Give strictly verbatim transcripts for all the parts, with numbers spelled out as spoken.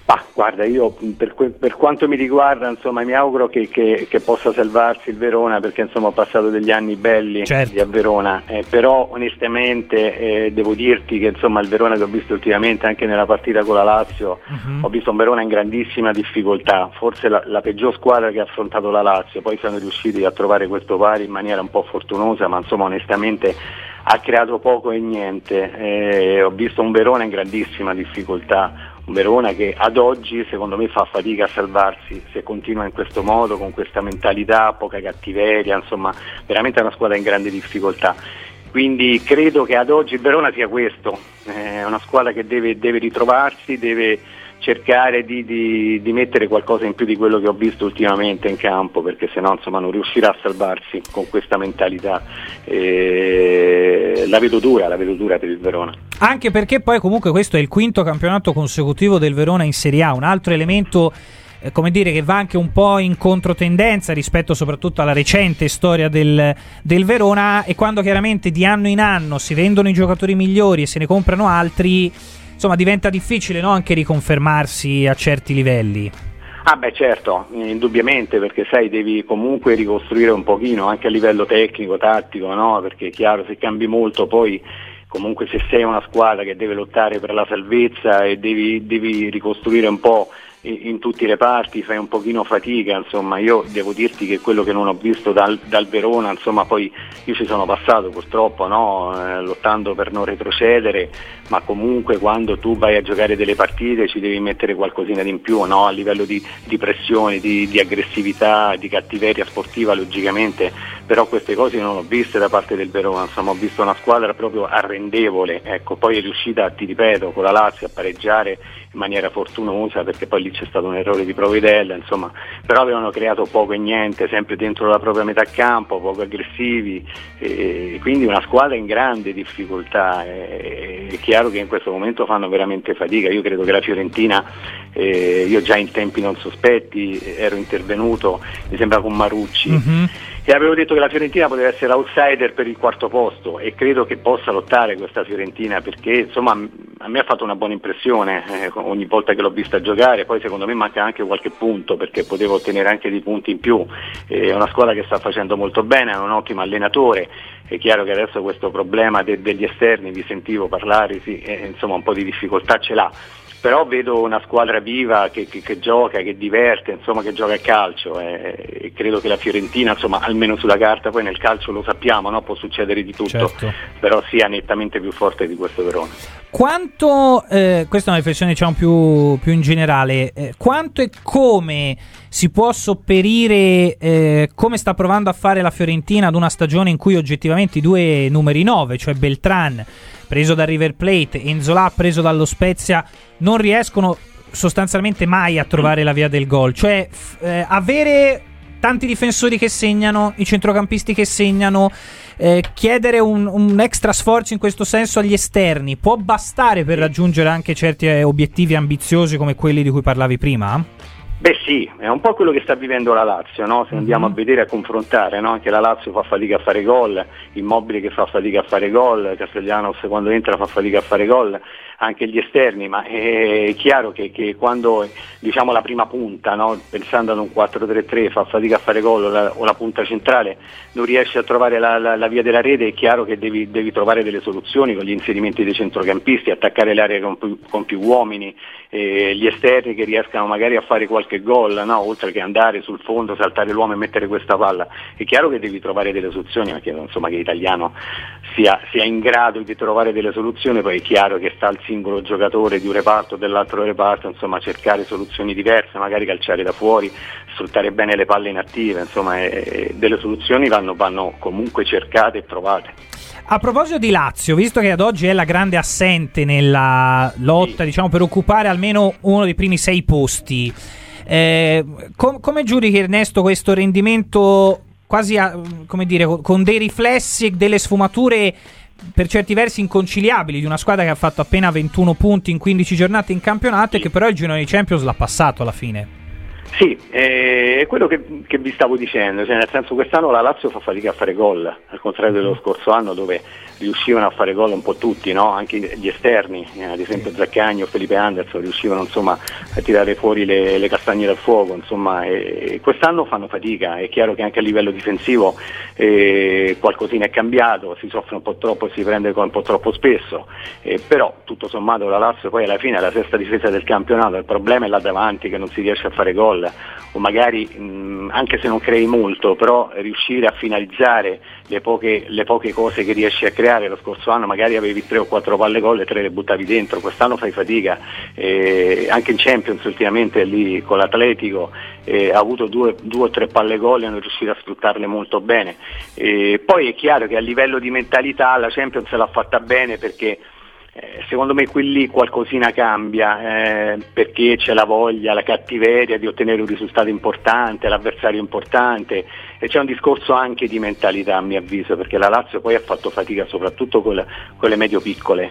Bah, guarda, io per, que- per quanto mi riguarda, insomma, mi auguro che, che, che possa salvarsi il Verona, perché insomma ho passato degli anni belli certo. a Verona, eh, però onestamente eh, devo dirti che insomma il Verona che ho visto ultimamente anche nella partita con la Lazio, uh-huh. ho visto un Verona in grandissima difficoltà, forse la, la peggior squadra che ha affrontato la Lazio, poi sono riusciti a trovare questo pari in maniera un po' fortunosa, ma insomma onestamente ha creato poco e niente, eh, ho visto un Verona in grandissima difficoltà, un Verona che ad oggi secondo me fa fatica a salvarsi se continua in questo modo, con questa mentalità, poca cattiveria, insomma veramente è una squadra in grande difficoltà. Quindi credo che ad oggi il Verona sia questo, è una squadra che deve, deve ritrovarsi, deve cercare di, di, di mettere qualcosa in più di quello che ho visto ultimamente in campo, perché sennò insomma non riuscirà a salvarsi con questa mentalità. E la vedo dura, la vedo dura per il Verona. Anche perché poi comunque questo è il quinto campionato consecutivo del Verona in Serie A, un altro elemento eh, come dire che va anche un po' in controtendenza rispetto soprattutto alla recente storia del, del Verona, e quando chiaramente di anno in anno si vendono i giocatori migliori e se ne comprano altri, insomma diventa difficile, no, anche riconfermarsi a certi livelli. Ah beh certo, indubbiamente, perché sai devi comunque ricostruire un pochino anche a livello tecnico, tattico, no? Perché è chiaro, se cambi molto poi comunque se sei una squadra che deve lottare per la salvezza e devi, devi ricostruire un po' in tutti i reparti, fai un pochino fatica, insomma io devo dirti che quello che non ho visto dal, dal Verona, insomma poi io ci sono passato purtroppo, no? eh, lottando per non retrocedere, ma comunque quando tu vai a giocare delle partite ci devi mettere qualcosina di in più, no? A livello di, di pressione, di, di aggressività, di cattiveria sportiva logicamente, però queste cose non ho viste da parte del Verona, insomma ho visto una squadra proprio arrendevole, ecco, poi è riuscita, ti ripeto, con la Lazio a pareggiare in maniera fortunosa, perché poi lì c'è stato un errore di Provedella, insomma, però avevano creato poco e niente, sempre dentro la propria metà campo, poco aggressivi, e quindi una squadra in grande difficoltà. E, è chiaro che in questo momento fanno veramente fatica. Io credo che la Fiorentina, eh, io già in tempi non sospetti ero intervenuto, mi sembra con Marucci, mm-hmm. e avevo detto che la Fiorentina poteva essere outsider per il quarto posto, e credo che possa lottare questa Fiorentina, perché insomma a me ha fatto una buona impressione eh, ogni volta che l'ho vista giocare. Poi secondo me manca anche qualche punto, perché potevo ottenere anche dei punti in più. È una squadra che sta facendo molto bene, è un ottimo allenatore. È chiaro che adesso questo problema de- degli esterni, vi sentivo parlare, sì, eh, insomma un po' di difficoltà ce l'ha, però vedo una squadra viva che, che, che gioca, che diverte, insomma che gioca a calcio, eh, e credo che la Fiorentina, insomma almeno sulla carta, poi nel calcio lo sappiamo, no? Può succedere di tutto, certo. Però sia nettamente più forte di questo Verona. Quanto, eh, questa è una riflessione diciamo più, più in generale, eh, quanto e come si può sopperire eh, come sta provando a fare la Fiorentina ad una stagione in cui oggettivamente i due numeri nove, cioè Beltran preso da River Plate, Enzola preso dallo Spezia, non riescono sostanzialmente mai a trovare la via del gol, cioè f- eh, avere tanti difensori che segnano, i centrocampisti che segnano, eh, chiedere un, un extra sforzo in questo senso agli esterni può bastare per raggiungere anche certi eh, obiettivi ambiziosi come quelli di cui parlavi prima? Beh sì, è un po' quello che sta vivendo la Lazio, no? Se andiamo mm-hmm. a vedere, a confrontare, no? Anche la Lazio fa fatica a fare gol, Immobile che fa fatica a fare gol, Castellanos quando entra fa fatica a fare gol, anche gli esterni, ma è chiaro che, che quando diciamo la prima punta, no? Pensando ad un quattro tre tre, fa fatica a fare gol, o la, o la punta centrale non riesce a trovare la, la, la via della rete, è chiaro che devi, devi trovare delle soluzioni con gli inserimenti dei centrocampisti, attaccare l'area con più, con più uomini, eh, gli esterni che riescano magari a fare qualche gol, no? Oltre che andare sul fondo, saltare l'uomo e mettere questa palla. È chiaro che devi trovare delle soluzioni, ma chiedo insomma che l'italiano sia, sia in grado di trovare delle soluzioni, poi è chiaro che sta al singolo giocatore di un reparto o dell'altro reparto, insomma cercare soluzioni diverse, magari calciare da fuori, sfruttare bene le palle inattive, insomma eh, delle soluzioni vanno, vanno comunque cercate e trovate. A proposito di Lazio, visto che ad oggi è la grande assente nella lotta, sì. diciamo per occupare almeno uno dei primi sei posti, eh, com- come giudichi Ernesto questo rendimento quasi a, come dire, con dei riflessi e delle sfumature per certi versi inconciliabili di una squadra che ha fatto appena ventuno punti in quindici giornate in campionato e che però il girone di Champions l'ha passato alla fine? Sì, eh, è quello che, che vi stavo dicendo, cioè nel senso quest'anno la Lazio fa fatica a fare gol, al contrario dello scorso anno dove riuscivano a fare gol un po' tutti, no? Anche gli esterni, eh, ad esempio Zaccagni o Felipe Anderson riuscivano insomma a tirare fuori le, le castagne dal fuoco, insomma, e, e quest'anno fanno fatica. È chiaro che anche a livello difensivo eh, qualcosina è cambiato, si soffre un po' troppo e si prende un po' troppo spesso, eh, però tutto sommato la Lazio poi alla fine è la sesta difesa del campionato, il problema è là davanti che non si riesce a fare gol, o magari mh, anche se non crei molto, però riuscire a finalizzare le poche, le poche cose che riesci a creare. Lo scorso anno magari avevi tre o quattro palle gol e tre le buttavi dentro, quest'anno fai fatica, eh, anche in Champions ultimamente lì con l'Atletico eh, ha avuto due, due o tre palle gol e non riuscito a sfruttarle molto bene. Eh, poi è chiaro che a livello di mentalità la Champions l'ha fatta bene, perché Eh, secondo me qui lì qualcosina cambia, eh, perché c'è la voglia, la cattiveria di ottenere un risultato importante, l'avversario importante, e c'è un discorso anche di mentalità a mio avviso, perché la Lazio poi ha fatto fatica soprattutto con, le, con le medio piccole,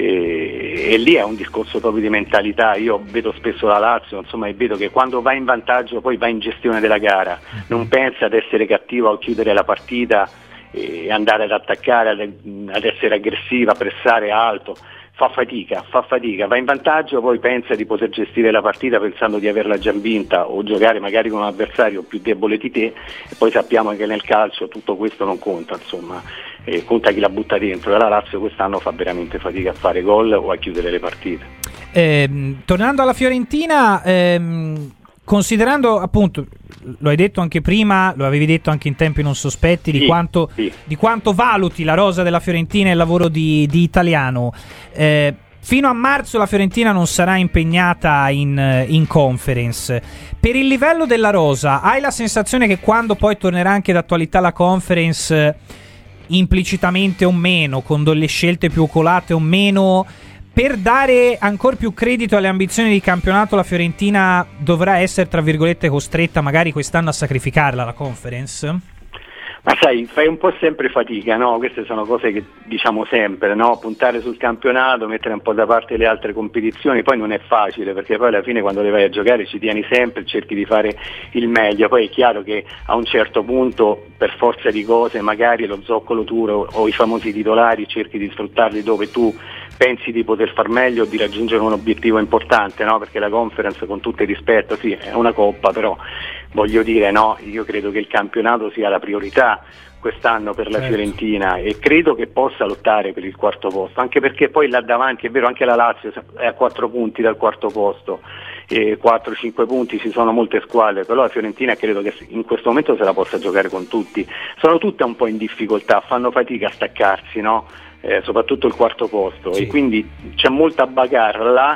e, e lì è un discorso proprio di mentalità. Io vedo spesso la Lazio, insomma, e vedo che quando va in vantaggio poi va in gestione della gara, non pensa ad essere cattiva o chiudere la partita e andare ad attaccare, ad, ad essere aggressiva, a pressare alto. Fa fatica, fa fatica, va in vantaggio, poi pensa di poter gestire la partita pensando di averla già vinta o giocare magari con un avversario più debole di te, e poi sappiamo che nel calcio tutto questo non conta, insomma, eh, conta chi la butta dentro, e la Lazio quest'anno fa veramente fatica a fare gol o a chiudere le partite. Eh, tornando alla Fiorentina, ehm, considerando appunto, lo hai detto anche prima, lo avevi detto anche in tempi non sospetti, di, sì, quanto, sì. di quanto valuti la rosa della Fiorentina e il lavoro di, di Italiano. Eh, fino a marzo la Fiorentina non sarà impegnata in, in Conference. Per il livello della rosa, hai la sensazione che quando poi tornerà anche d'attualità la Conference, implicitamente o meno, con delle scelte più oculate o meno, per dare ancora più credito alle ambizioni di campionato, la Fiorentina dovrà essere, tra virgolette, costretta magari quest'anno a sacrificarla la Conference? Ma sai, fai un po' sempre fatica, no? Queste sono cose che diciamo sempre, no? Puntare sul campionato, mettere un po' da parte le altre competizioni, poi non è facile, perché poi alla fine quando le vai a giocare ci tieni sempre, cerchi di fare il meglio. Poi è chiaro che a un certo punto, per forza di cose, magari lo zoccolo duro o i famosi titolari cerchi di sfruttarli dove tu pensi di poter far meglio o di raggiungere un obiettivo importante, no? Perché la Conference, con tutto il rispetto, sì, è una coppa, però voglio dire, no, io credo che il campionato sia la priorità quest'anno per la certo. Fiorentina, e credo che possa lottare per il quarto posto, anche perché poi là davanti, è vero, anche la Lazio è a quattro punti dal quarto posto, e quattro cinque punti, ci sono molte squadre, però la Fiorentina credo che in questo momento se la possa giocare con tutti. Sono tutte un po' in difficoltà, fanno fatica a staccarsi, no? Eh, soprattutto il quarto posto, sì. E quindi c'è molta bagarre là,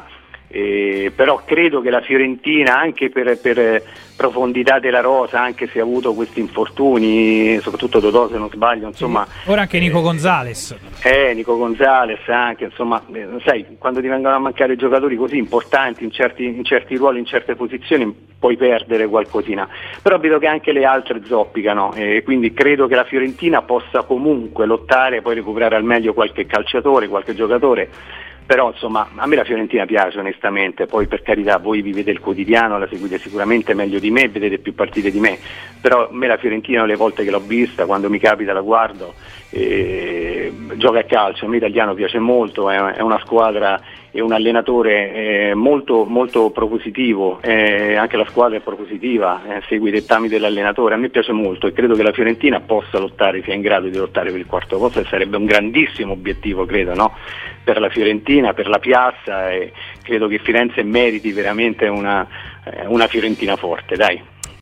eh, però credo che la Fiorentina, anche per, per profondità della rosa, anche se ha avuto questi infortuni, soprattutto Dodò se non sbaglio, insomma, sì. Ora anche Nico eh, Gonzalez eh, Nico Gonzalez anche, insomma, eh, sai, quando ti vengono a mancare giocatori così importanti in certi, in certi ruoli, in certe posizioni, puoi perdere qualcosina, però vedo che anche le altre zoppicano, e eh, quindi credo che la Fiorentina possa comunque lottare, poi recuperare al meglio qualche calciatore, qualche giocatore. Però insomma a me la Fiorentina piace onestamente, poi per carità voi vivete il quotidiano, la seguite sicuramente meglio di me, vedete più partite di me, però a me la Fiorentina le volte che l'ho vista, quando mi capita la guardo, eh, gioca a calcio, a me Italiano piace molto, è, è una squadra e un allenatore eh, molto, molto propositivo, eh, anche la squadra è propositiva, eh, segue i dettami dell'allenatore, a me piace molto e credo che la Fiorentina possa lottare, sia in grado di lottare per il quarto posto, e sarebbe un grandissimo obiettivo, credo, no? Per la Fiorentina, per la piazza, e credo che Firenze meriti veramente una, eh, una Fiorentina forte, dai.